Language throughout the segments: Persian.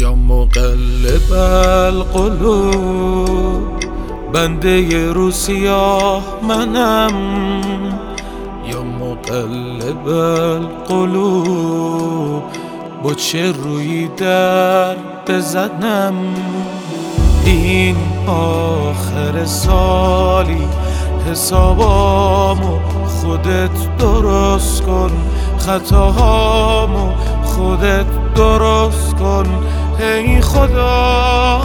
یا مقلب القلوب، بنده رو سیاه منم. یا مقلب القلوب، با چه روی در بزنم؟ این آخر سالی حسابامو خودت درست کن، خطاهامو خودت درست کن. ای خدا،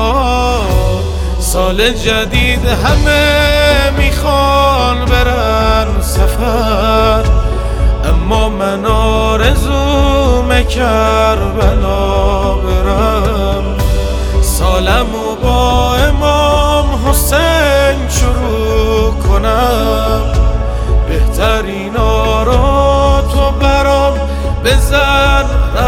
سال جدید همه میخوان برن سفر، اما من آرزوم کربلا برم. سالمو با امام حسین شروع کنم، بهترین آرا تو برام بزن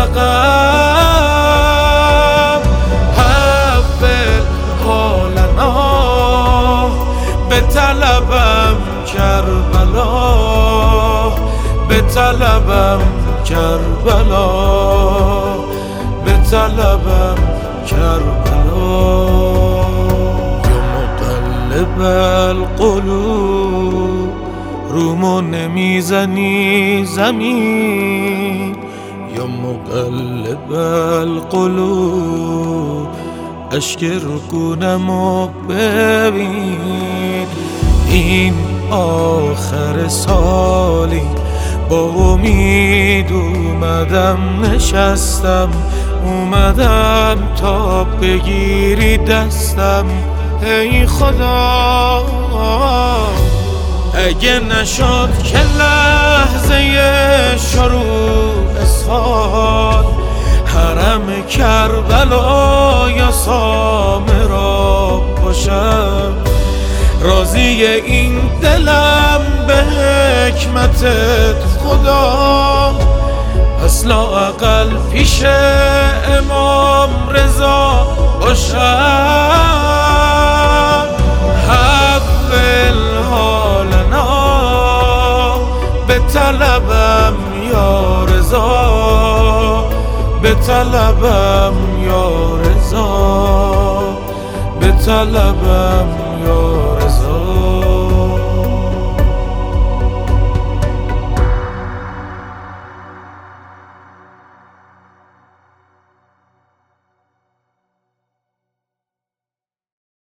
رقم. حول حالنا به طلبم کربلا، به طلبم کربلا، به طلبم کربلا. یا مقلب القلوب، رومو نمیزنی زمین. یا مقلب القلوب، اشک رکونمو ببین. این آخر سالی با امید اومدم نشستم، اومدم تا بگیری دستم. ای خدا، اگه نشد که لحظه شروع سال، حرم کربلا یا سامرا باشم. راضی این دلم به حکمتت خدا، پس لااقل پیش امام رضا باشم. حول حالنا به طلبم یا رضا، به طلبم یا رضا، به طلبم